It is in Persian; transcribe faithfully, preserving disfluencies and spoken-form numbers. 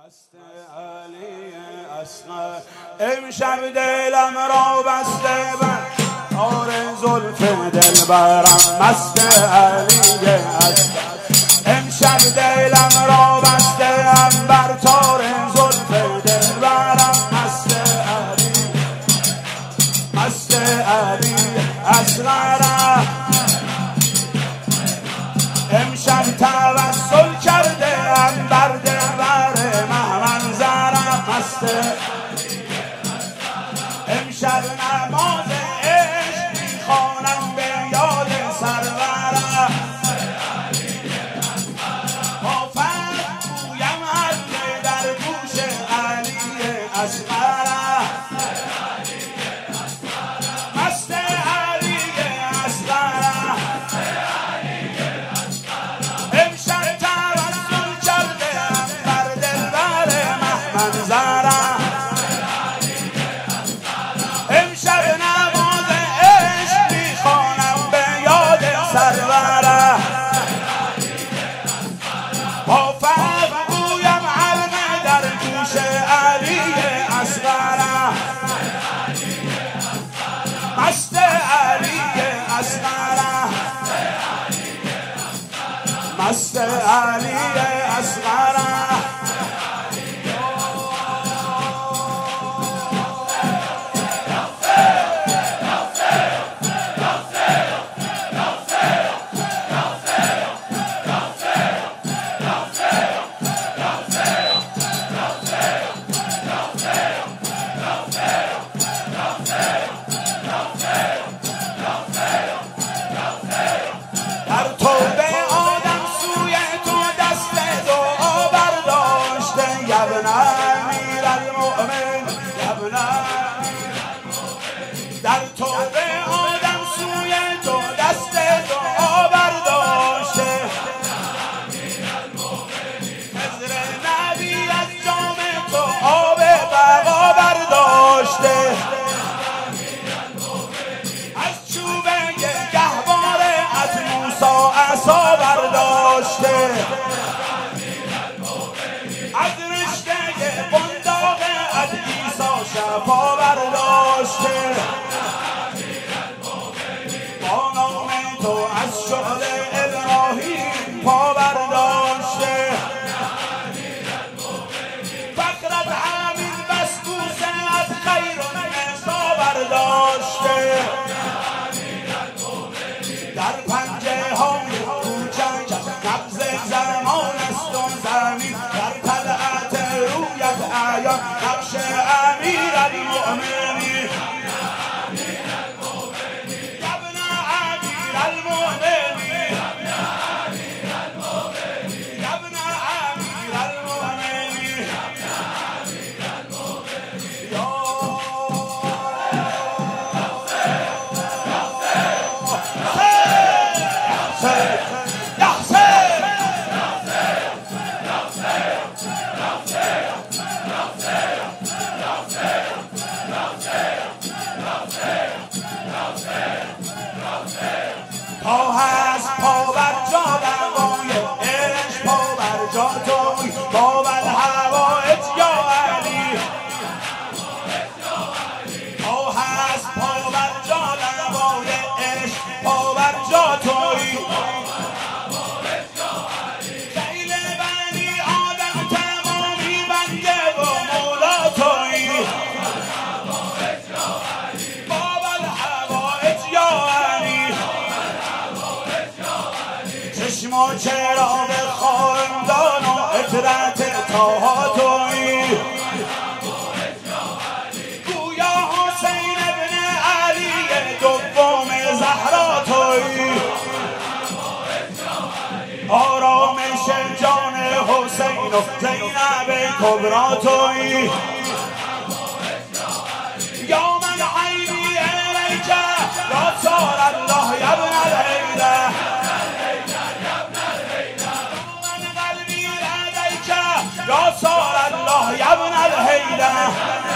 مست علی اصغر امشب دلم را بسته بر تار زلف دلبرم. مست علی اصغر امشب دلم را بسته بر تار زلف دلبرم. مست علی مست علی اصغر امشب توسل کرده ام بر دلبر مهمنظرم. مست امشب نماز عشق میخوانم به یاد سرورم. با فرق گویم حرف در گوش علی اصغرم. مست علی اصغرم امشب توسل کرده ام بر دلبر مهمنظرم. امشب نماز عشق میخوانم به یاد سرورم. با فقر گویم علمه در گوش علی اصغرم. مست علی اصغرم مست علی اصغرم در توبه آدم سوی تو دست دعا برداشته. خضر نبی از جام تو آب بقا برداشته. از چوبه گهواره از موسی عصا برداشته. از رشته بنداق از عیسی شفا برداشته. با نام تو از شغل ابراهیم پا برداشته. فقرت همین بسکوسه از خیر و نسا برداشته. در پنجه های کوچک نبض زمان است و زمین. در طلعت رویت عیان نقش امیر المؤمنین. پا هست پا بر جا دوای عشق پا بر جا توی پا بر هوایت یا علی. پا هست پا بر جا دوای عشق پا بر جا توی خیل بنی آدم تمامی بنده و مولا توی. پا بر هوایت یا علی چشم و چراغ خاندان و عطرت طاها تویی. گویا حسین ابن علی دوم زهرا تویی. آرامش جان حسین و زینب کبرا تویی. یا من عینی الیک یا صار الله یا ابن الهیله. یا صار الله یا ابن الهیله.